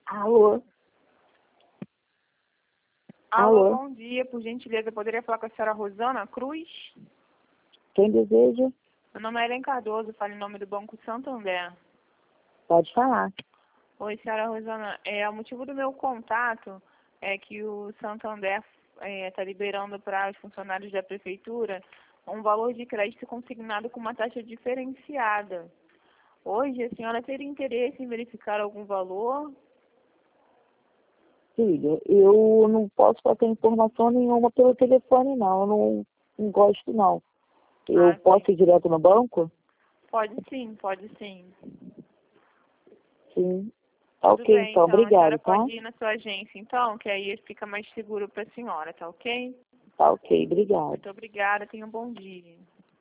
Alô? Alô, Alô? bom dia. Por gentileza, poderia falar com a senhora Rosana Cruz? Quem deseja? Meu nome é Helen Cardoso, falo em nome do Banco Santander. Pode falar. Oi, senhora Rosana. O motivo do meu contato é que o Santander está liberando para os funcionários da prefeitura um valor de crédito consignado com uma taxa diferenciada. Hoje, a senhora teria interesse em verificar algum valor? Filha, eu não posso passar informação nenhuma pelo telefone, não. Eu não gosto, não. Eu Sim. posso ir direto no banco? Pode sim, pode sim. Sim. Tudo Ok, bem, então. então. A Obrigada, senhora tá? pode ir na sua agência, então, que aí fica mais seguro para a senhora, tá ok? Tá ok, obrigada. Muito obrigada, tenha um bom dia.